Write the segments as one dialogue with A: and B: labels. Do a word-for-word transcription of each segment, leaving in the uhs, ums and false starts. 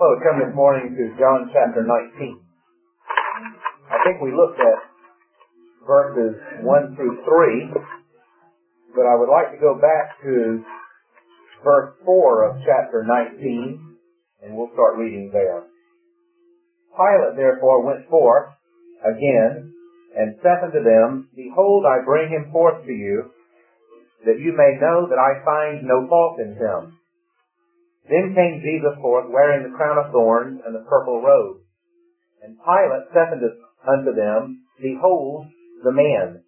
A: Well, we come this morning to John chapter nineteen. I think we looked at verses one through three, but I would like to go back to verse four of chapter nineteen, and we'll start reading there. Pilate therefore went forth again, and saith unto them, Behold, I bring him forth to you, that you may know that I find no fault in him. Then came Jesus forth, wearing the crown of thorns and the purple robe. And Pilate saith unto them, Behold the man.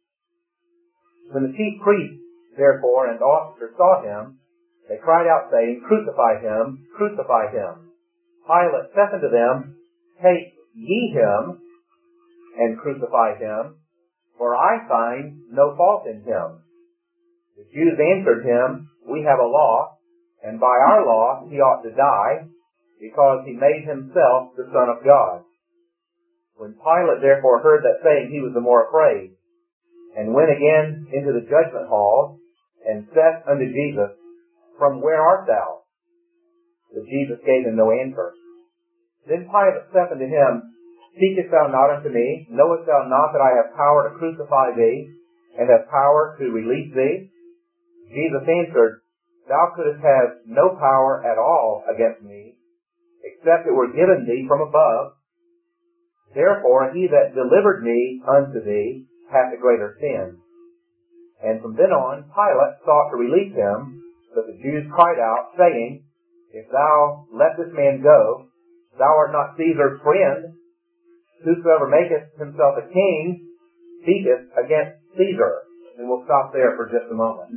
A: When the chief priests, therefore, and officers saw him, they cried out, saying, Crucify him, crucify him. Pilate saith unto them, Take ye him, and crucify him, for I find no fault in him. The Jews answered him, We have a law, and by our law he ought to die, because he made himself the Son of God. When Pilate therefore heard that saying, he was the more afraid, and went again into the judgment hall, and saith unto Jesus, From where art thou? But Jesus gave him no answer. Then Pilate saith unto him, Seekest thou not unto me? Knowest thou not that I have power to crucify thee, and have power to release thee? Jesus answered, Thou couldst have no power at all against me, except it were given thee from above. Therefore he that delivered me unto thee hath a greater sin. And from then on Pilate sought to release him, but the Jews cried out, saying, If thou let this man go, thou art not Caesar's friend. Whosoever maketh himself a king speaketh against Caesar. And we'll stop there for just a moment.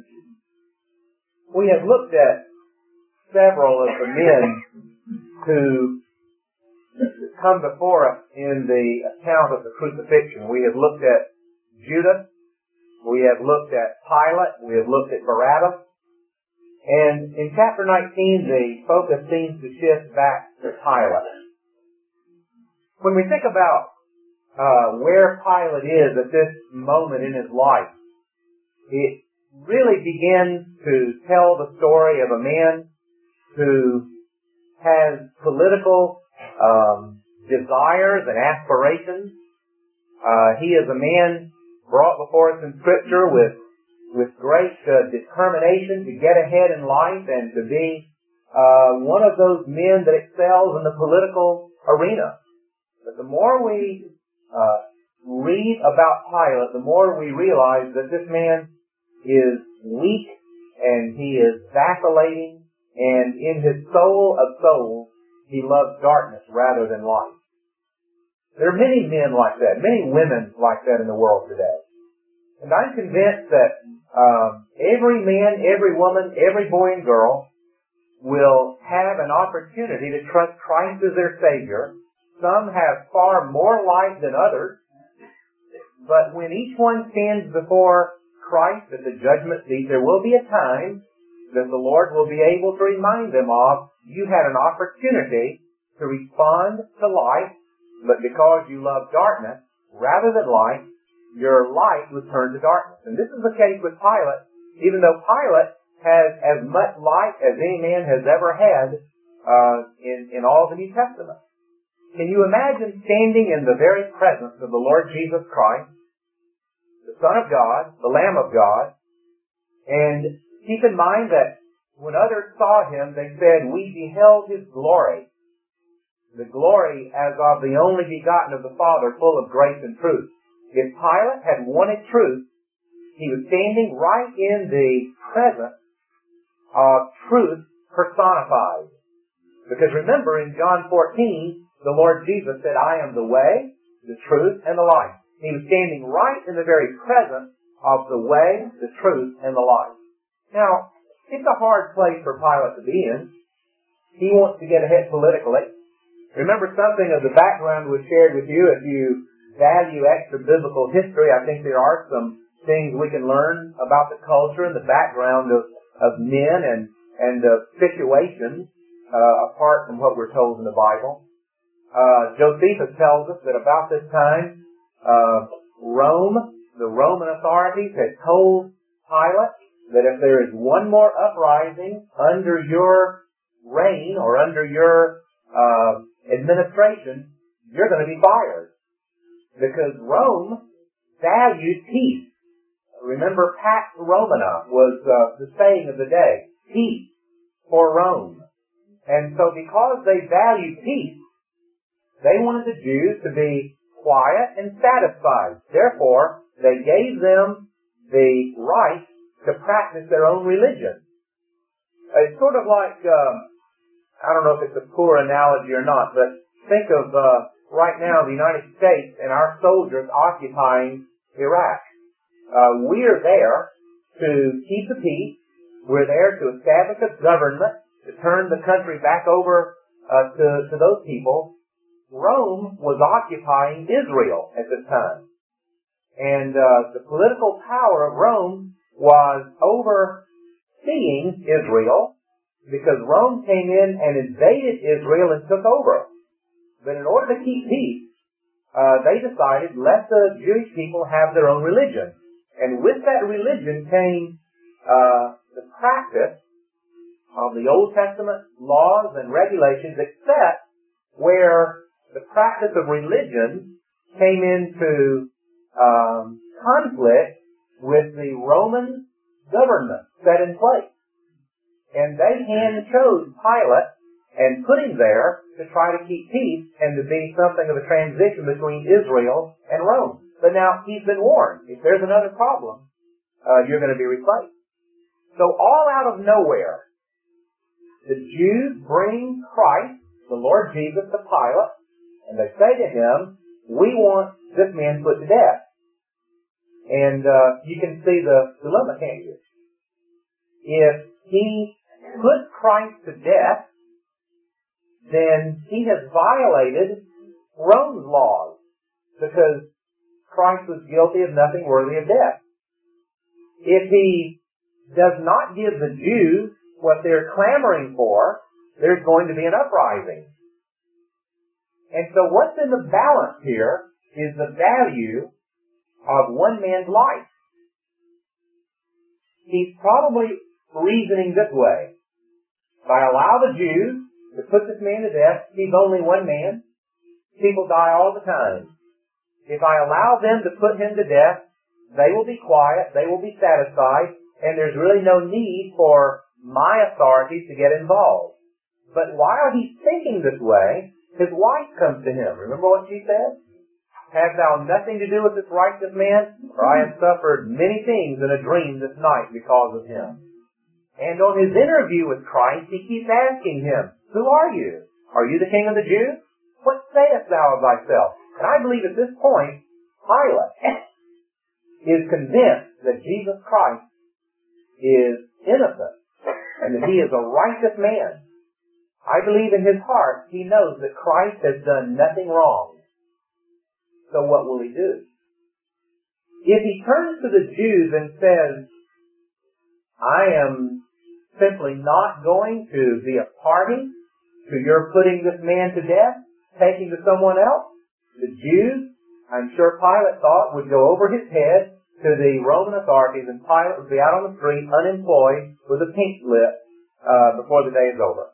A: We have looked at several of the men who come before us in the account of the crucifixion. We have looked at Judas. We have looked at Pilate. We have looked at Barabbas. And in chapter nineteen, the focus seems to shift back to Pilate. When we think about uh, where Pilate is at this moment in his life, it really begins to tell the story of a man who has political um, desires and aspirations. Uh, he is a man brought before us in Scripture with with great uh, determination to get ahead in life and to be uh, one of those men that excels in the political arena. But the more we uh, read about Pilate, the more we realize that this man is weak and he is vacillating, and in his soul of souls he loves darkness rather than light. There are many men like that, many women like that in the world today. And I'm convinced that um, every man, every woman, every boy and girl will have an opportunity to trust Christ as their Savior. Some have far more light than others, but when each one stands before Christ at the judgment seat, there will be a time that the Lord will be able to remind them of, you had an opportunity to respond to light, but because you love darkness rather than light, your light was turned to darkness. And this is the case with Pilate, even though Pilate has as much light as any man has ever had uh, in, in all the New Testament. Can you imagine standing in the very presence of the Lord Jesus Christ, the Son of God, the Lamb of God, and keep in mind that when others saw him, they said, we beheld his glory, the glory as of the only begotten of the Father, full of grace and truth. If Pilate had wanted truth, he was standing right in the presence of truth personified. Because remember, in John fourteen, the Lord Jesus said, I am the way, the truth, and the life. He was standing right in the very presence of the way, the truth, and the life. Now, it's a hard place for Pilate to be in. He wants to get ahead politically. Remember, something of the background was shared with you. If you value extra biblical history, I think there are some things we can learn about the culture and the background of, of men and, and of situations uh, apart from what we're told in the Bible. Uh, Josephus tells us that about this time, uh, Rome, the Roman authorities had told Pilate that if there is one more uprising under your reign or under your uh, administration, you're going to be fired. Because Rome valued peace. Remember, Pax Romana was uh, the saying of the day. Peace for Rome. And so because they valued peace, they wanted the Jews to be quiet and satisfied. Therefore, they gave them the right to practice their own religion. It's sort of like, uh, I don't know if it's a poor analogy or not, but think of uh, right now the United States and our soldiers occupying Iraq. Uh, we are there to keep the peace. We're there to establish a government, to turn the country back over uh, to, to those people. Rome was occupying Israel at this time. And uh, the political power of Rome was overseeing Israel because Rome came in and invaded Israel and took over. But in order to keep peace, uh, they decided let the Jewish people have their own religion. And with that religion came uh, the practice of the Old Testament laws and regulations, except where the practice of religion came into um, conflict with the Roman government set in place. And they hand-chose Pilate and put him there to try to keep peace and to be something of a transition between Israel and Rome. But now he's been warned. If there's another problem, uh, you're going to be replaced. So all out of nowhere, the Jews bring Christ, the Lord Jesus, to Pilate, and they say to him, we want this man put to death. And uh, you can see the dilemma, can't you? If he put Christ to death, then he has violated Rome's laws, because Christ was guilty of nothing worthy of death. If he does not give the Jews what they're clamoring for, there's going to be an uprising. And so what's in the balance here is the value of one man's life. He's probably reasoning this way. If I allow the Jews to put this man to death, he's only one man. People die all the time. If I allow them to put him to death, they will be quiet, they will be satisfied, and there's really no need for my authorities to get involved. But while he's thinking this way, his wife comes to him. Remember what she said? Hast thou nothing to do with this righteous man? For I have suffered many things in a dream this night because of him. And on his interview with Christ, he keeps asking him, who are you? Are you the king of the Jews? What sayest thou of thyself? And I believe at this point, Pilate is convinced that Jesus Christ is innocent and that he is a righteous man. I believe in his heart he knows that Christ has done nothing wrong. So what will he do? If he turns to the Jews and says, I am simply not going to be a party to your putting this man to death, taking to someone else, the Jews, I'm sure Pilate thought, would go over his head to the Roman authorities, and Pilate would be out on the street, unemployed, with a pink slip, uh, before the day is over.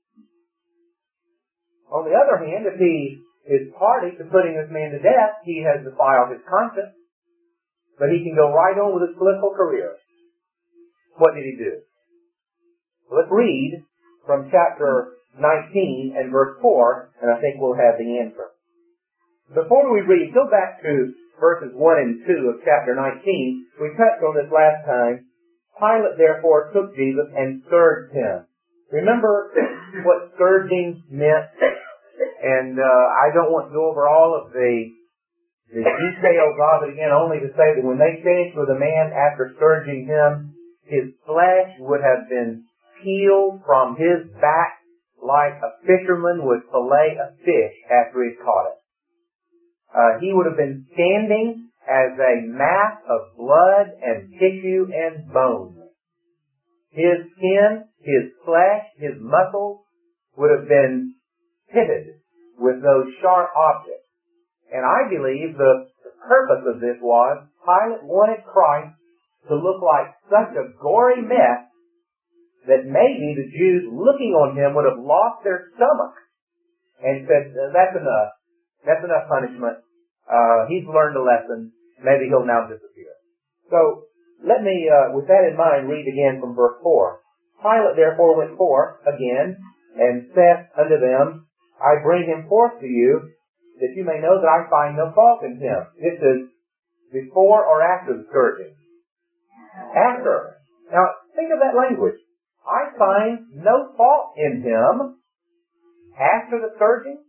A: On the other hand, if he is party to putting this man to death, he has defiled his conscience, but he can go right on with his political career. What did he do? Let's read from chapter nineteen and verse four, and I think we'll have the answer. Before we read, go back to verses one and two of chapter nineteen. We touched on this last time. Pilate therefore took Jesus and scourged him. Remember what scourging meant? And uh, I don't want to go over all of the, the details of it again, only to say that when they finished with a man after scourging him, his flesh would have been peeled from his back like a fisherman would fillet a fish after he's caught it. Uh, he would have been standing as a mass of blood and tissue and bone. His skin, his flesh, his muscles would have been pitted with those sharp objects. And I believe the, the purpose of this was Pilate wanted Christ to look like such a gory mess that maybe the Jews looking on him would have lost their stomach and said, that's enough. That's enough punishment. Uh, he's learned a lesson. Maybe he'll now disappear. So, let me, uh, with that in mind, read again from verse four. Pilate therefore went forth again, and saith unto them, I bring him forth to you, that you may know that I find no fault in him. This is before or after the scourging? After. Now, think of that language. I find no fault in him after the scourging.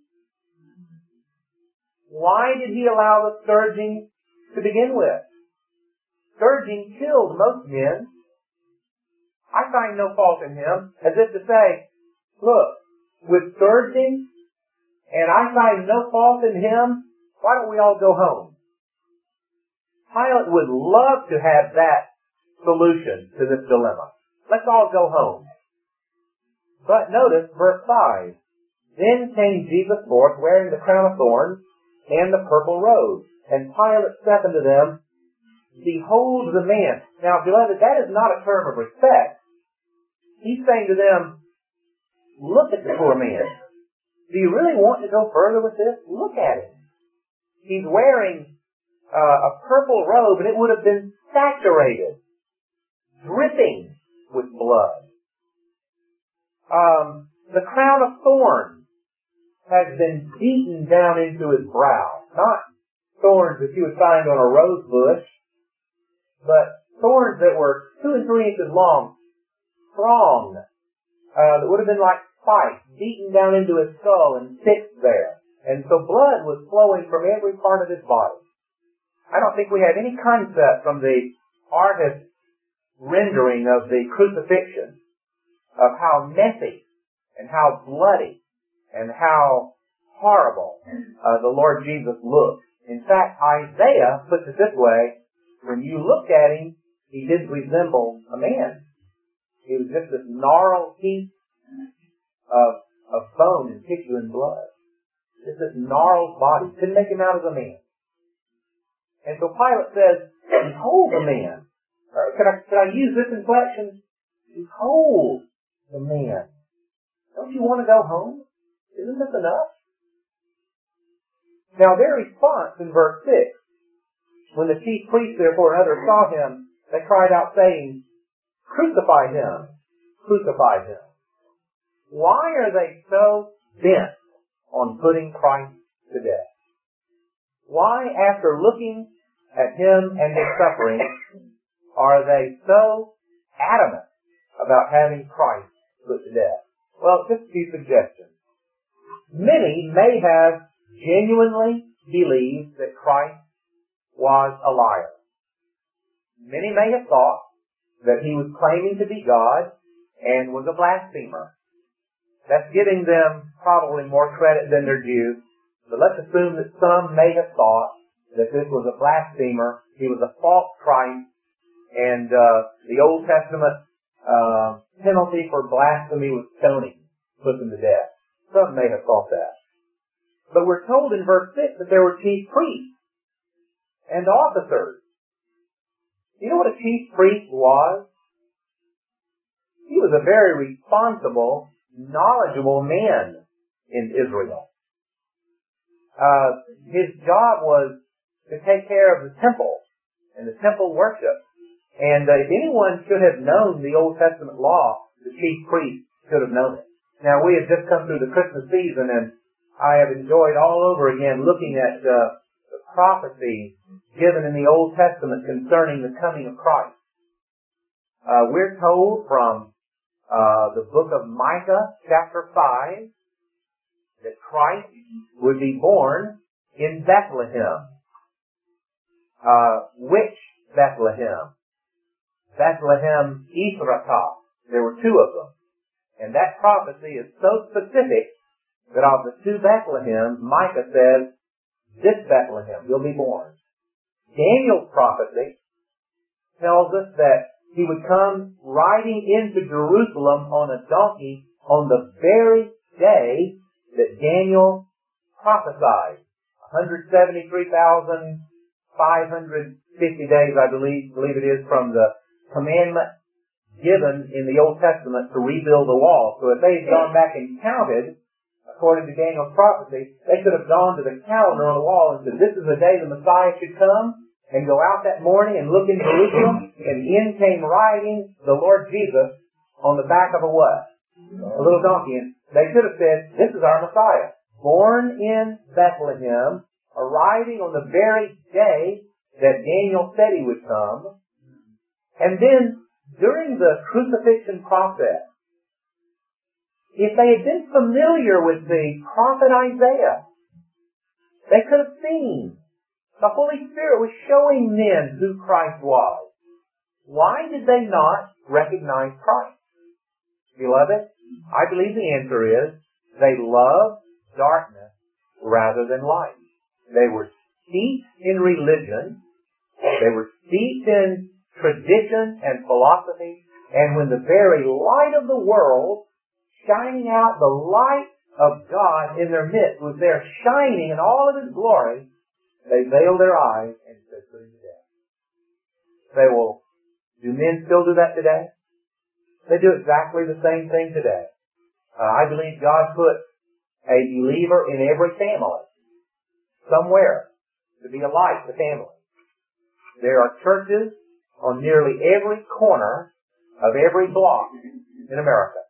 A: Why did he allow the scourging to begin with? Scourging killed most men. I find no fault in him, as if to say, look, with scourging, and I find no fault in him, why don't we all go home? Pilate would love to have that solution to this dilemma. Let's all go home. But notice verse five. Then came Jesus forth wearing the crown of thorns and the purple robe. And Pilate saith unto them, Behold the man. Now, beloved, that is not a term of respect. He's saying to them, look at the poor man. Do you really want to go further with this? Look at him. He's wearing uh, a purple robe, and it would have been saturated, dripping with blood. Um, the crown of thorns has been beaten down into his brow. Not thorns that you would find on a rose bush, but thorns that were two and three inches long, strong, uh, that would have been like spikes, beaten down into his skull and fixed there. And so blood was flowing from every part of his body. I don't think we have any concept from the artist's rendering of the crucifixion of how messy and how bloody and how horrible uh, the Lord Jesus looked. In fact, Isaiah puts it this way, when you looked at him, he didn't resemble a man. He was just this gnarled heap of, of bone and tissue and blood. Just this gnarled body. Couldn't make him out as a man. And so Pilate says, behold the man. Or could I, could I use this inflection? Behold the man. Don't you want to go home? Isn't this enough? Now their response in verse six, when the chief priests therefore and others saw him, they cried out saying, Crucify him! Crucify him! Why are they so bent on putting Christ to death? Why, after looking at him and his suffering, are they so adamant about having Christ put to death? Well, just a few suggestions. Many may have genuinely believed that Christ was a liar. Many may have thought that he was claiming to be God and was a blasphemer. That's giving them probably more credit than their due. But let's assume that some may have thought that this was a blasphemer. He was a false Christ. And uh, the Old Testament uh, penalty for blasphemy was stoning, put them to death. Some may have thought that. But we're told in verse six that there were chief priests and officers. You know what a chief priest was? He was a very responsible, knowledgeable man in Israel. Uh, his job was to take care of the temple and the temple worship. And uh, if anyone should have known the Old Testament law, the chief priest should have known it. Now, we have just come through the Christmas season, and I have enjoyed all over again looking at uh, the prophecy given in the Old Testament concerning the coming of Christ. Uh, we're told from uh, the book of Micah, chapter five, that Christ would be born in Bethlehem. Uh, which Bethlehem? Bethlehem Ephratah. There were two of them. And that prophecy is so specific that of the two Bethlehems, Micah says, this Bethlehem will be born. Daniel's prophecy tells us that he would come riding into Jerusalem on a donkey on the very day that Daniel prophesied. one hundred seventy-three thousand five hundred fifty days, I believe, believe it is, from the commandment given in the Old Testament to rebuild the wall. So if they had gone back and counted, according to Daniel's prophecy, they could have gone to the calendar on the wall and said, this is the day the Messiah should come, and go out that morning and look in Jerusalem, and in came riding the Lord Jesus on the back of a what? A little donkey. And they could have said, this is our Messiah, born in Bethlehem, arriving on the very day that Daniel said he would come. And then, during the crucifixion process, if they had been familiar with the prophet Isaiah, they could have seen the Holy Spirit was showing men who Christ was. Why did they not recognize Christ? Beloved, I believe the answer is they loved darkness rather than light. They were steeped in religion. They were steeped in tradition and philosophy. And when the very light of the world, shining out the light of God in their midst, was there shining in all of His glory, they veiled their eyes and said, put him to death. They will, do men still do that today? They do exactly the same thing today. Uh, I believe God put a believer in every family, somewhere, to be a light to family. There are churches on nearly every corner of every block in America.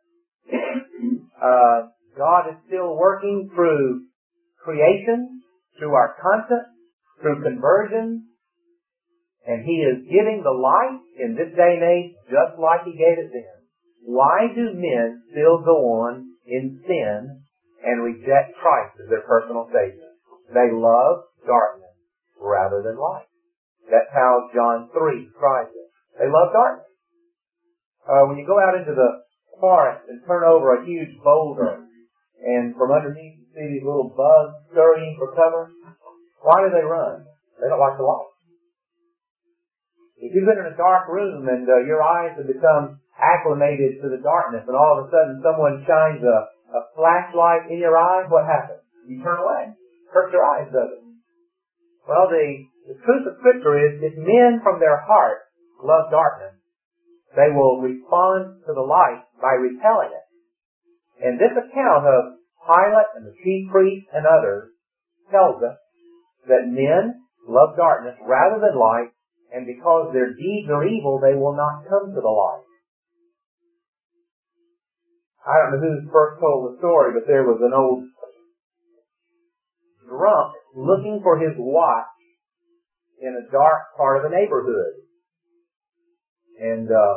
A: Uh, God is still working through creation, through our conscience, through conversion, and He is giving the light in this day and age just like He gave it then. Why do men still go on in sin and reject Christ as their personal Savior? They love darkness rather than light. That's how John three describes it. They love darkness. Uh, when you go out into the forest and turn over a huge boulder, and from underneath you see these little bugs scurrying for cover, why do they run? They don't like the light. If you've been in a dark room and uh, your eyes have become acclimated to the darkness, and all of a sudden someone shines a, a flashlight in your eyes, what happens? You turn away. Hurts your eyes, does it? Well, the, the truth of Scripture is, if men from their heart love darkness, they will respond to the light by repelling it. And this account of Pilate and the chief priests and others tells us that men love darkness rather than light, and because their deeds are evil, they will not come to the light. I don't know who first told the story, but there was an old drunk looking for his watch in a dark part of the neighborhood. And uh,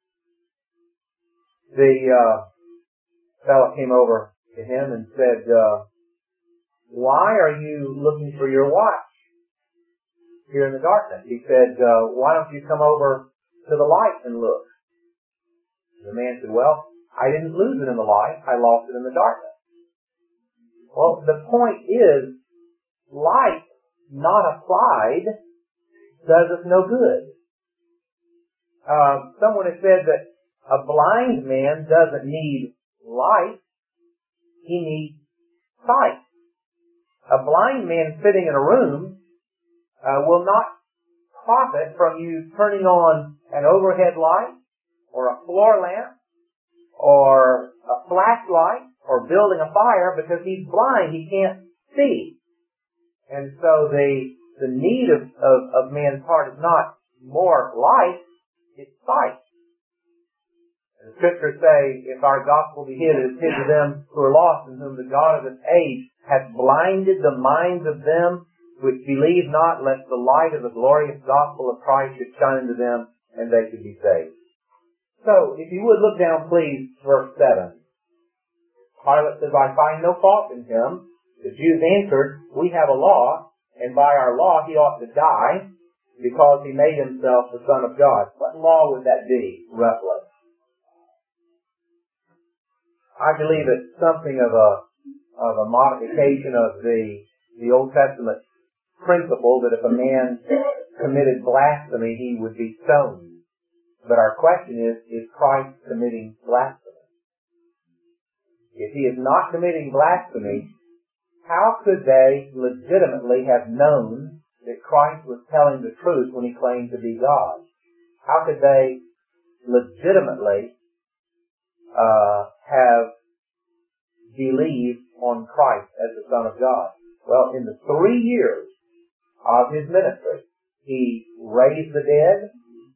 A: the uh, fellow came over to him and said, uh, why are you looking for your watch here in the darkness? He said, uh, why don't you come over to the light and look? The man said, well, I didn't lose it in the light. I lost it in the darkness. Well, the point is, light not applied does us no good. Uh, someone has said that a blind man doesn't need light. He needs sight. A blind man sitting in a room uh, will not profit from you turning on an overhead light or a floor lamp or a flashlight or building a fire, because he's blind. He can't see. And so the the need of, of, of man's heart is not more light, it's sight. And the Scriptures say, if our gospel be hid, it is hid to them who are lost, in whom the God of this age hath blinded the minds of them which believe not, lest the light of the glorious gospel of Christ should shine into them, and they should be saved. So, if you would look down, please, verse seven. Pilate says, I find no fault in him. The Jews answered, we have a law, and by our law he ought to die, because he made himself the Son of God. What law would that be, roughly? I believe it's something of a of a modification of the the Old Testament principle that if a man committed blasphemy, he would be stoned. But our question is, is Christ committing blasphemy? If he is not committing blasphemy, how could they legitimately have known that Christ was telling the truth when he claimed to be God? How could they legitimately uh, have believe on Christ as the Son of God? Well, in the three years of his ministry, he raised the dead,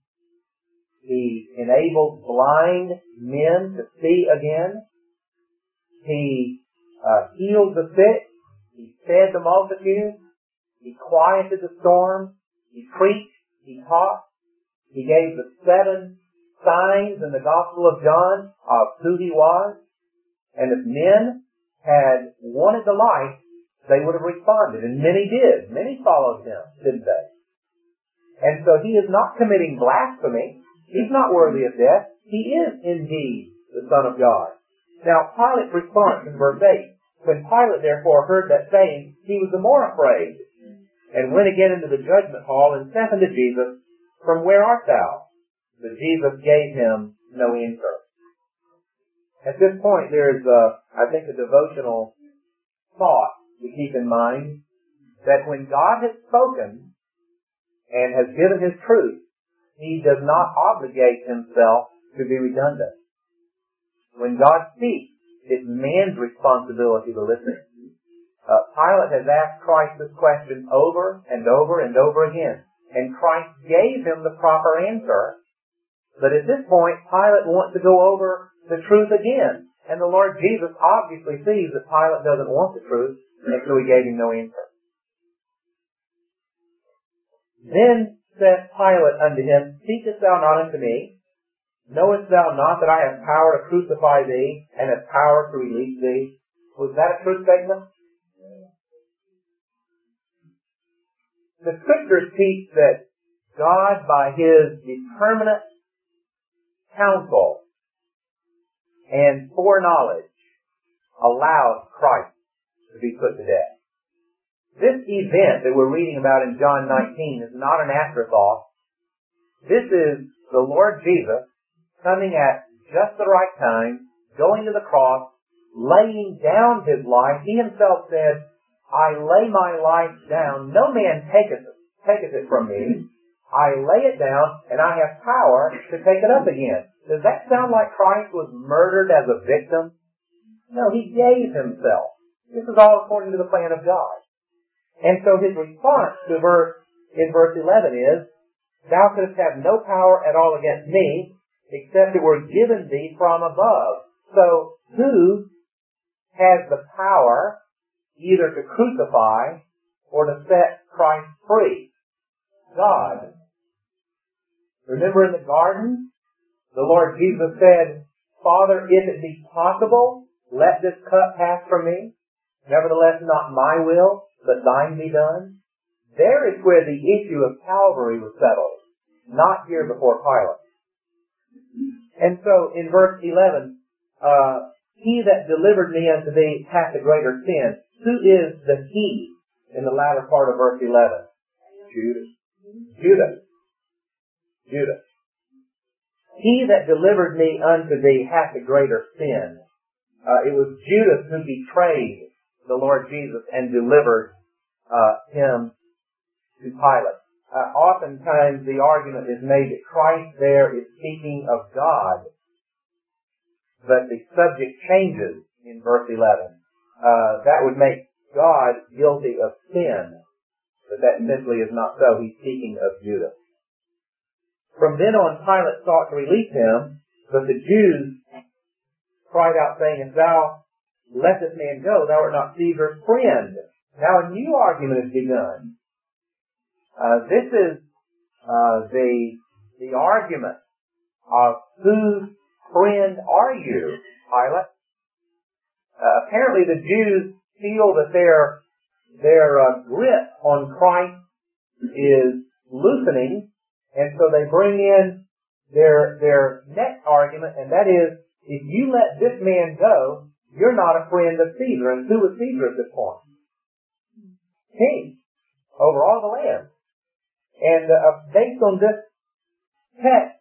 A: he enabled blind men to see again, he uh, healed the sick, he fed the multitude, he quieted the storm, he preached, he taught, he gave the seven signs in the Gospel of John of who he was. And if men had wanted the light, they would have responded. And many did. Many followed him, didn't they? And so he is not committing blasphemy. He's not worthy of death. He is indeed the Son of God. Now, Pilate's response in verse eight. When Pilate therefore heard that saying, he was the more afraid, and went again into the judgment hall, and said unto Jesus, From where art thou? But Jesus gave him no answer. At this point, there's, uh, I think, a devotional thought to keep in mind, that when God has spoken and has given his truth, he does not obligate himself to be redundant. When God speaks, it's man's responsibility to listen. Uh, Pilate has asked Christ this question over and over and over again, and Christ gave him the proper answer. But at this point, Pilate wants to go over the truth again. And the Lord Jesus obviously sees that Pilate doesn't want the truth, and so he gave him no answer. Then said Pilate unto him, Seekest thou not unto me? Knowest thou not that I have power to crucify thee, and have power to release thee? Was that a true statement? The Scriptures teach that God, by his determinate counsel and foreknowledge, allowed Christ to be put to death. This event that we're reading about in John nineteen is not an afterthought. This is the Lord Jesus coming at just the right time, going to the cross, laying down his life. He himself said, I lay my life down. No man taketh it, taketh it from me. I lay it down, and I have power to take it up again. Does that sound like Christ was murdered as a victim? No, he gave himself. This is all according to the plan of God. And so his response to verse, in verse eleven is, Thou couldst have no power at all against me, except it were given thee from above. So, who has the power either to crucify or to set Christ free? God. Remember in the garden, the Lord Jesus said, Father, if it be possible, let this cup pass from me. Nevertheless, not my will, but thine be done. There is where the issue of Calvary was settled, not here before Pilate. And so, in verse eleven, uh, He that delivered me unto thee hath a greater sin. Who is the he in the latter part of verse eleven? Judas. Judas. Judas. He that delivered me unto thee hath a greater sin. Uh, it was Judas who betrayed the Lord Jesus and delivered uh, him to Pilate. Uh, oftentimes the argument is made that Christ there is speaking of God, but the subject changes in verse eleven. Uh, that would make God guilty of sin, but that simply is not so. He's speaking of Judas. From then on, Pilate sought to release him, but the Jews cried out, saying, If thou let this man go, thou art not Caesar's friend. Now a new argument has begun. Uh, this is uh, the the argument of whose friend are you, Pilate? Uh, apparently the Jews feel that their their uh, grip on Christ is loosening, and so they bring in their their next argument, and that is, if you let this man go, you're not a friend of Caesar. And who was Caesar at this point? King over all the land. And uh, based on this text,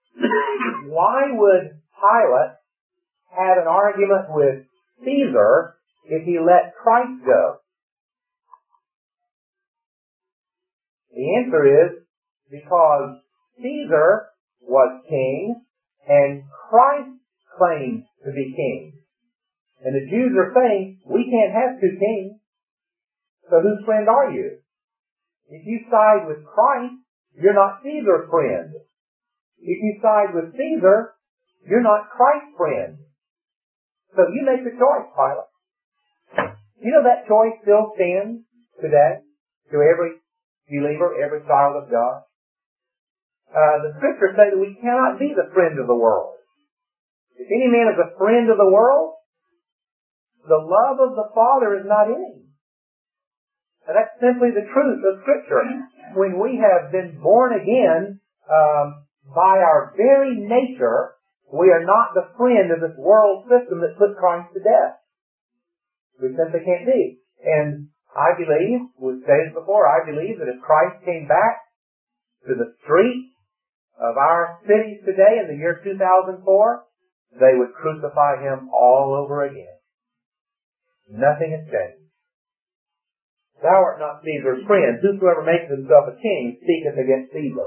A: why would Pilate have an argument with Caesar if he let Christ go? The answer is because Caesar was king and Christ claimed to be king. And the Jews are saying, we can't have two kings. So whose friend are you? If you side with Christ, you're not Caesar's friend. If you side with Caesar, you're not Christ's friend. So you make the choice, Pilate. You know that choice still stands today to every believer, every child of God. Uh, the Scriptures say that we cannot be the friend of the world. If any man is a friend of the world, the love of the Father is not in him. And that's simply the truth of Scripture. When we have been born again, um, by our very nature, we are not the friend of this world system that put Christ to death. We simply can't be. And I believe, we've stated before, I believe that if Christ came back to the streets of our cities today in the year two thousand four, they would crucify Him all over again. Nothing has changed. Thou art not Caesar's friend. Whosoever makes himself a king speaketh against Caesar.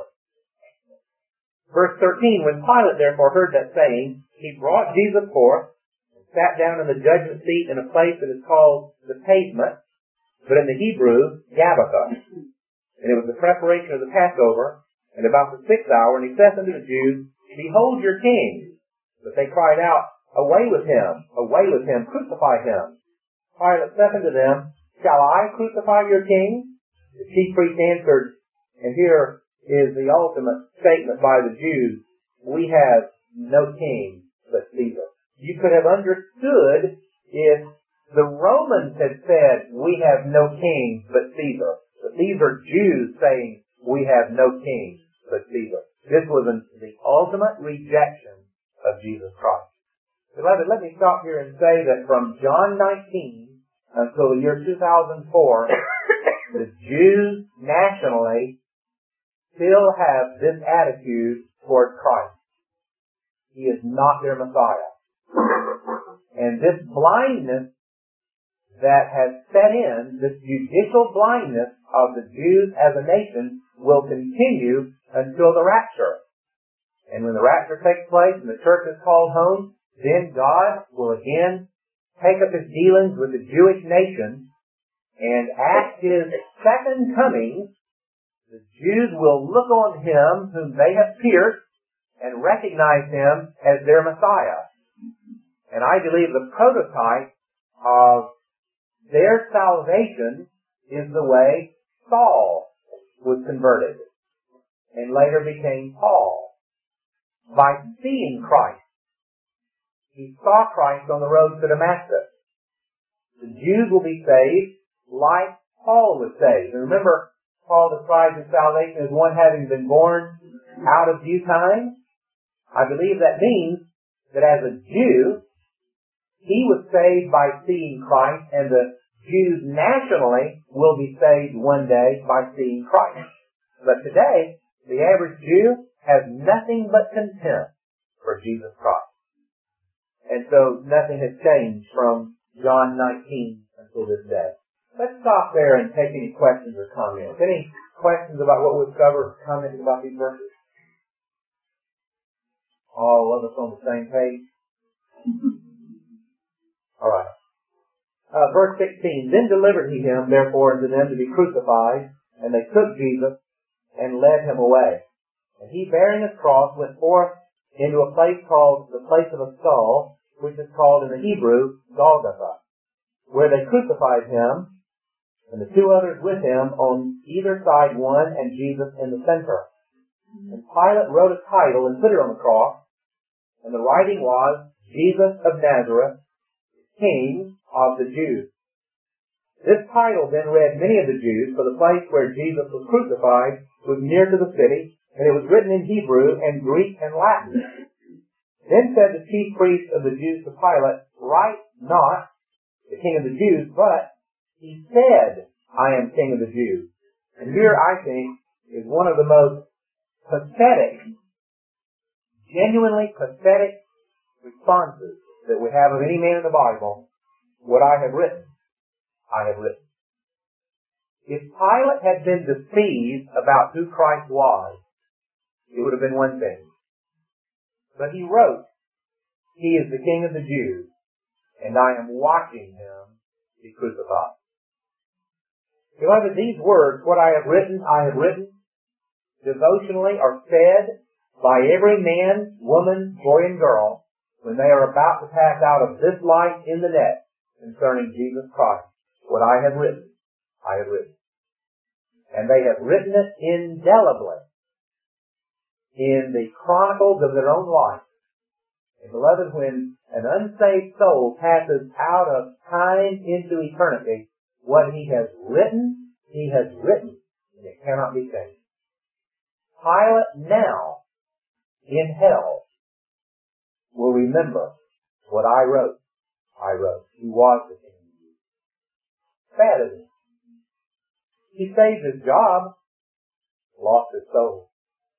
A: Verse thirteen, when Pilate therefore heard that saying, he brought Jesus forth, and sat down in the judgment seat in a place that is called the pavement, but in the Hebrew, Gabbatha. And it was the preparation of the Passover, and about the sixth hour, and he saith unto the Jews, Behold your king. But they cried out, Away with him, away with him, crucify him. Pilate saith unto them, Shall I crucify your king? The chief priest answered, and here is the ultimate statement by the Jews, we have no king but Caesar. You could have understood if the Romans had said, we have no king but Caesar. But these are Jews saying, we have no king but Caesar. This was an, the ultimate rejection of Jesus Christ. Beloved, let me stop here and say that from John nineteen until the year two thousand four, the Jews nationally still have this attitude toward Christ. He is not their Messiah. And this blindness that has set in, this judicial blindness of the Jews as a nation, will continue until the rapture. And when the rapture takes place and the church is called home, then God will again take up His dealings with the Jewish nation, and at His second coming, the Jews will look on Him whom they have pierced and recognize Him as their Messiah. And I believe the prototype of their salvation is the way Saul was converted and later became Paul. By seeing Christ. He saw Christ on the road to Damascus. The Jews will be saved like Paul was saved. And remember, Paul describes his salvation as one having been born out of due time. I believe that means that as a Jew, he was saved by seeing Christ, and the Jews nationally will be saved one day by seeing Christ. But today, the average Jew has nothing but contempt for Jesus Christ. And so nothing has changed from John nineteen until this day. Let's stop there and take any questions or comments. Any questions about what we've covered, comments about these verses? All of us on the same page? All right. Uh, verse sixteen, Then delivered he him, therefore, unto them to be crucified, and they took Jesus and led him away. And he, bearing his cross, went forth into a place called the place of a skull, which is called in the Hebrew, Golgotha, where they crucified him, and the two others with him on either side one, and Jesus in the center. And Pilate wrote a title and put it on the cross, and the writing was, Jesus of Nazareth, King of the Jews. This title then read many of the Jews, for the place where Jesus was crucified was near to the city, and it was written in Hebrew and Greek and Latin. Then said the chief priest of the Jews to Pilate, Write not the King of the Jews, but he said, I am King of the Jews. And here, I think, is one of the most pathetic, genuinely pathetic responses that we have of any man in the Bible. What I have written, I have written. If Pilate had been deceived about who Christ was, it would have been one thing. But he wrote, He is the King of the Jews. and I am watching him be crucified. Beloved, these words, what I have written, I have written, devotionally are fed by every man, woman, boy, and girl when they are about to pass out of this life in the next concerning Jesus Christ. What I have written, I have written. And they have written it indelibly in the chronicles of their own life. And beloved, when an unsaved soul passes out of time into eternity, what he has written, he has written, and it cannot be changed. Pilate now, in hell, will remember what I wrote. I wrote. He was the King of the Jews. Bad, isn't it? He saved his job, lost his soul.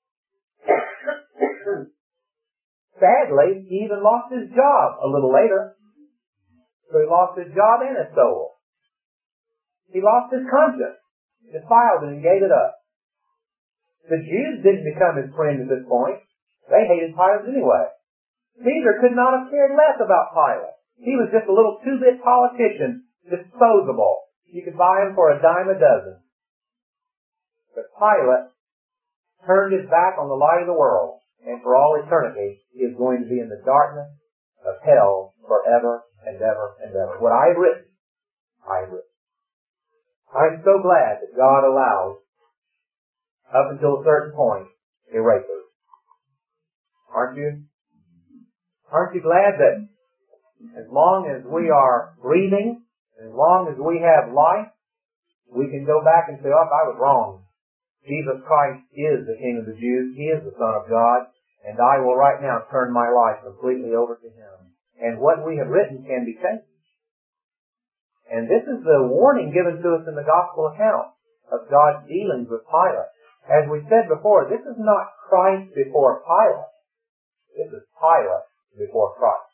A: Sadly, he even lost his job a little later. So he lost his job and his soul. He lost his conscience, defiled it, and gave it up. The Jews didn't become his friend at this point. They hated Pilate anyway. Caesar could not have cared less about Pilate. He was just a little two-bit politician, disposable. You could buy him for a dime a dozen. But Pilate turned his back on the light of the world, and for all eternity, he is going to be in the darkness of hell forever and ever and ever. What I have written, I have written. I'm so glad that God allows, up until a certain point, erasers. Aren't you? Aren't you glad that as long as we are breathing, as long as we have life, we can go back and say, oh, I was wrong. Jesus Christ is the King of the Jews. He is the Son of God. And I will right now turn my life completely over to Him. And what we have written can be changed. And this is the warning given to us in the Gospel account of God's dealings with Pilate. As we said before, this is not Christ before Pilate. This is Pilate before Christ.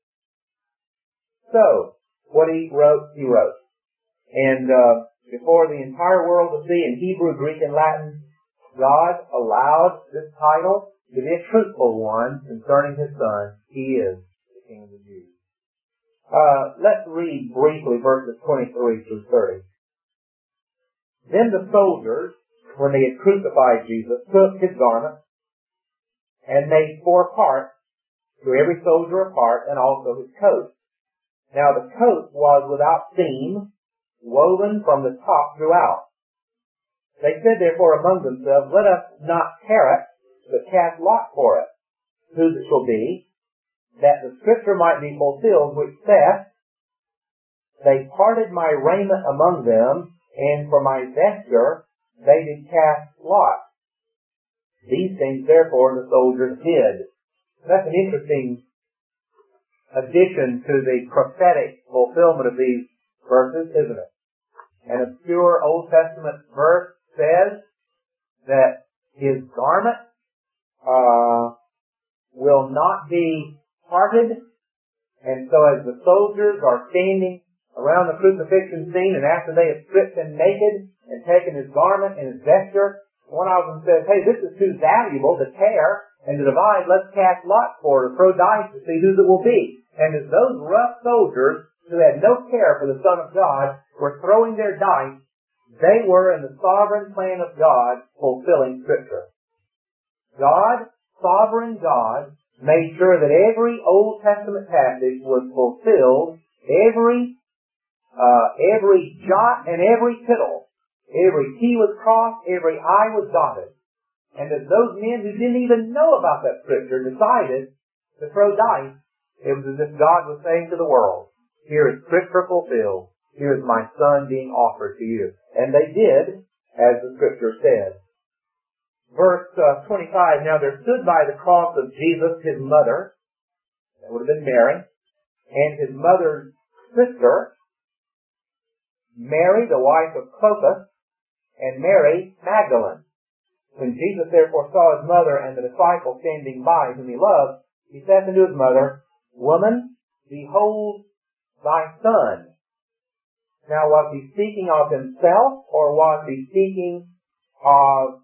A: So, what he wrote, he wrote. And uh, before the entire world to see in Hebrew, Greek, and Latin, God allowed this title to be a truthful one concerning His Son. He is the King of the Jews. Uh, let's read briefly verses twenty-three through thirty. Then the soldiers, when they had crucified Jesus, took His garment and made four parts, to every soldier a part, and also his coat. Now the coat was without seam, woven from the top throughout. They said therefore among themselves, let us not tear it, but cast lot for it, whose it shall be, that the scripture might be fulfilled, which saith, they parted my raiment among them, and for my vesture they did cast lot. These things therefore the soldiers did. That's an interesting addition to the prophetic fulfillment of these verses, isn't it? An obscure Old Testament verse says that his garment uh, will not be parted, and so as the soldiers are standing around the crucifixion scene, and after they have stripped him naked and taken his garment and his vesture, one of them says, hey, this is too valuable to tear and to divide. Let's cast lots for it, or throw dice to see whose it will be. And as those rough soldiers who had no care for the Son of God were throwing their dice, they were in the sovereign plan of God fulfilling Scripture. God, sovereign God, made sure that every Old Testament passage was fulfilled, every uh, every jot and every tittle. Every T was crossed, every I was dotted. And as those men who didn't even know about that Scripture decided to throw dice, it was as if God was saying to the world, here is Scripture fulfilled. Here is my Son being offered to you. And they did, as the Scripture said. Verse uh, twenty-five, now there stood by the cross of Jesus his mother, that would have been Mary, and his mother's sister, Mary, the wife of Clopas, and Mary Magdalene. When Jesus therefore saw his mother and the disciple standing by whom he loved, he said unto his mother, Woman, behold thy son. Now was he speaking of himself, or was he speaking of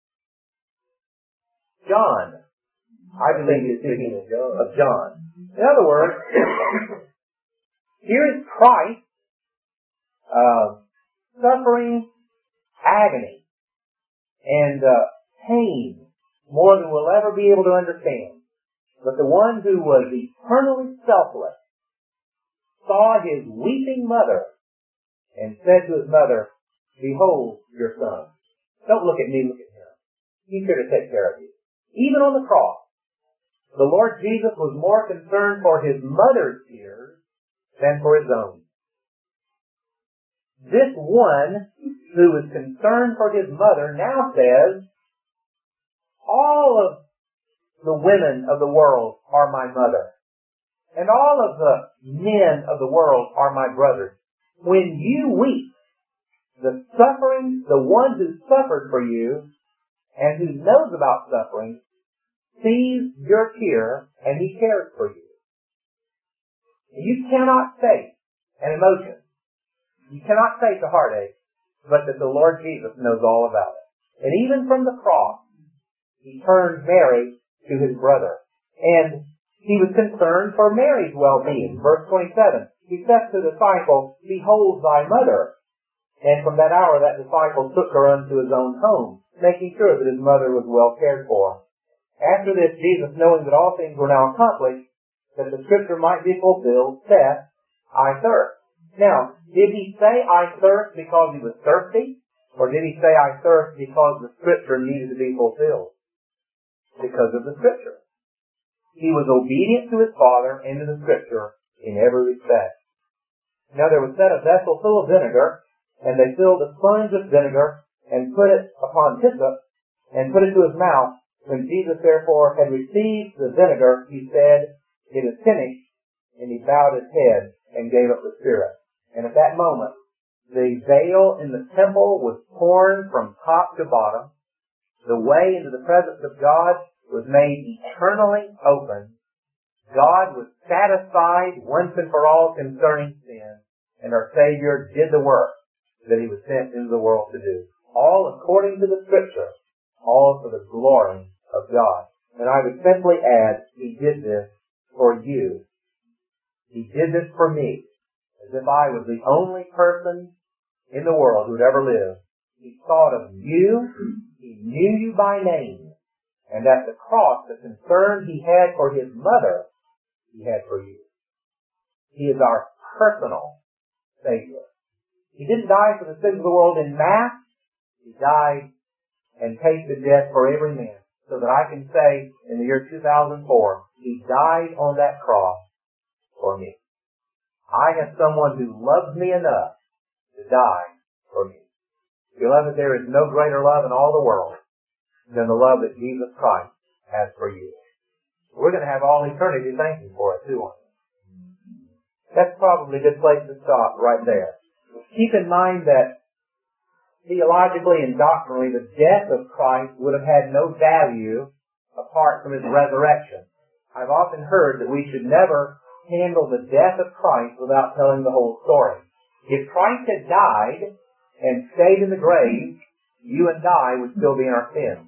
A: John? I believe he's speaking of John. In other words, Here is Christ uh, suffering agony and uh, pain more than we'll ever be able to understand. But the one who was eternally selfless saw his weeping mother and said to his mother, "Behold your son." Don't look at me, look at him. He's here to take care of you. Even on the cross, the Lord Jesus was more concerned for his mother's tears than for his own. This one who is concerned for his mother now says, all of the women of the world are my mother, and all of the men of the world are my brothers. When you weep, the suffering, the one who suffered for you and who knows about suffering, sees your tear and he cares for you. You cannot fake an emotion. You cannot fake a heartache, but that the Lord Jesus knows all about it. And even from the cross, he turned Mary to his brother. And he was concerned for Mary's well-being. Verse twenty-seven, he said to the disciple, "Behold thy mother." And from that hour that disciple took her unto his own home, making sure that his mother was well cared for. After this, Jesus, knowing that all things were now accomplished, that the scripture might be fulfilled, said, "I thirst." Now, did he say "I thirst" because he was thirsty? Or did he say "I thirst" because the scripture needed to be fulfilled? Because of the scripture. He was obedient to his Father and to the scripture in every respect. Now there was set a vessel full of vinegar, and they filled a sponge with vinegar, and put it upon hyssop, and put it to his mouth. When Jesus therefore had received the vinegar, he said, "It is finished," and he bowed his head and gave up the spirit. And at that moment, the veil in the temple was torn from top to bottom. The way into the presence of God was made eternally open. God was satisfied once and for all concerning sin, and our Savior did the work that he was sent into the world to do. All according to the scripture, all for the glory of God. And I would simply add, he did this for you. He did this for me, as if I was the only person in the world who would ever live. He thought of you, he knew you by name, and at the cross, the concern he had for his mother, he had for you. He is our personal Savior. He didn't die for the sins of the world in mass. He died and tasted death for every man, so that I can say in the year two thousand four, he died on that cross for me. I have someone who loves me enough to die for me. Beloved, there is no greater love in all the world than the love that Jesus Christ has for you. We're going to have all eternity thanking for it, too, aren't we? That's probably a good place to stop right there. Keep in mind that theologically and doctrinally, the death of Christ would have had no value apart from his resurrection. I've often heard that we should never handle the death of Christ without telling the whole story. If Christ had died and stayed in the grave, you and I would still be in our sins.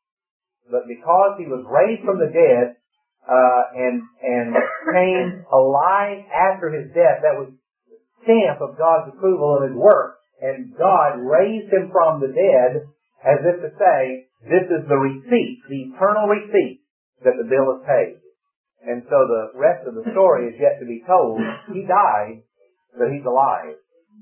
A: But because he was raised from the dead uh, and and came alive after his death, that was the stamp of God's approval of his work. And God raised him from the dead as if to say, this is the receipt, the eternal receipt that the bill is paid. And so the rest of the story is yet to be told. He died, but he's alive.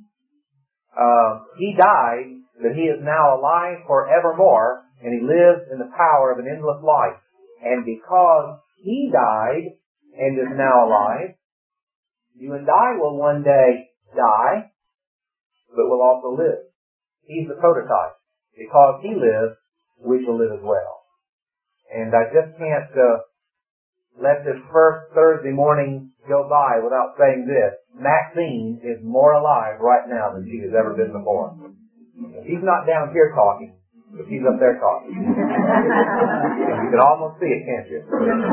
A: Uh, he died, but he is now alive forevermore, and he lives in the power of an endless life. And because he died and is now alive, you and I will one day die, but will also live. He's the prototype. Because he lives, we shall live as well. And I just can't uh, let this first Thursday morning go by without saying this. Maxine is more alive right now than she has ever been before. She's not down here talking, but she's up there talking. You can almost see it, can't you?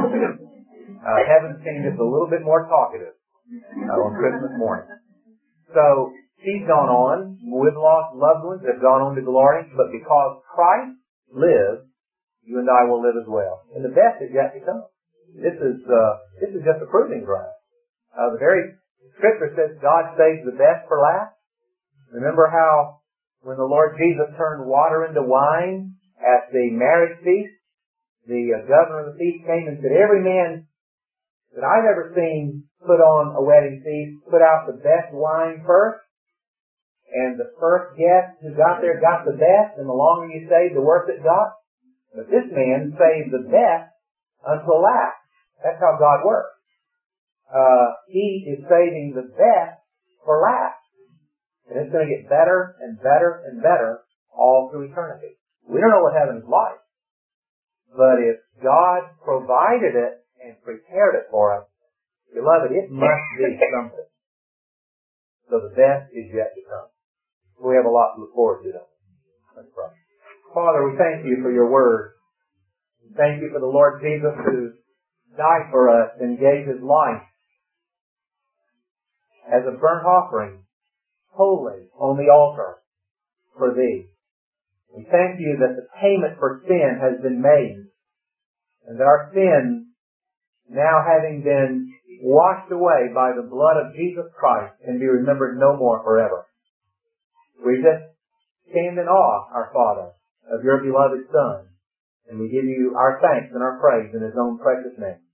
A: Uh, heaven seemed just a little bit more talkative uh, on Christmas morning. So, she's gone on. We've lost loved ones that have gone on to glory. But because Christ lives, you and I will live as well. And the best is yet to come. This is uh, this is just a proving ground. Uh, the very Scripture says God saves the best for last. Remember how when the Lord Jesus turned water into wine at the marriage feast, the uh, governor of the feast came and said, every man that I've ever seen put on a wedding feast put out the best wine first, and the first guest who got there got the best, and the longer you stayed, the worse it got. But this man saved the best until last. That's how God works. Uh, he is saving the best for last. And it's going to get better and better and better all through eternity. We don't know what heaven is like. But if God provided it and prepared it for us, beloved, it must be something. So the best is yet to come. We have a lot to look forward to, though. Let's pray. Father, we thank you for your word. Thank you for the Lord Jesus who died for us and gave his life as a burnt offering, holy, on the altar for thee. We thank you that the payment for sin has been made, and that our sins, now having been washed away by the blood of Jesus Christ, can be remembered no more forever. We just stand in awe, our Father, of your beloved Son, and we give you our thanks and our praise in his own precious name.